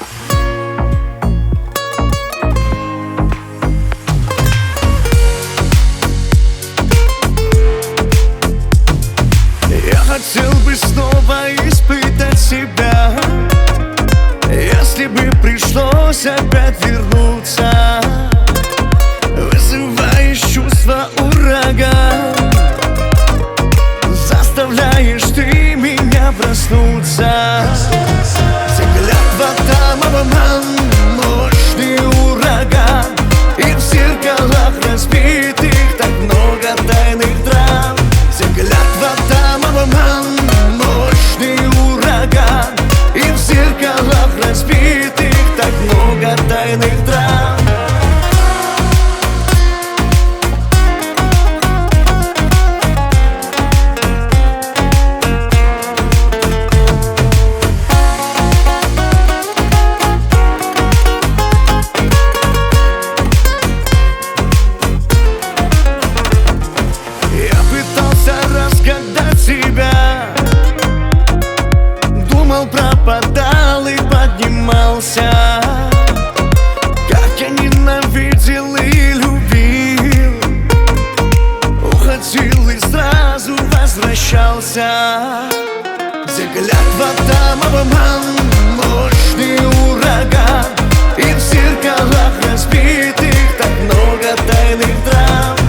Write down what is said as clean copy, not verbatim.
Я хотел бы снова испытать себя, если бы пришлось опять вернуться. Вызываешь чувство ураган, заставляешь ты меня проснуться. Взгляд в окном обман, мощный ураган, и в зеркалах разбитых так много тайных драм. Взгляд в окном обман, мощный ураган, и в зеркалах разбитых так много тайных драм. Думал, пропадал и поднимался. Как я ненавидел и любил, уходил и сразу возвращался. Взгляд в окном обман, мощный ураган, и в зеркалах разбитых так много тайных драм.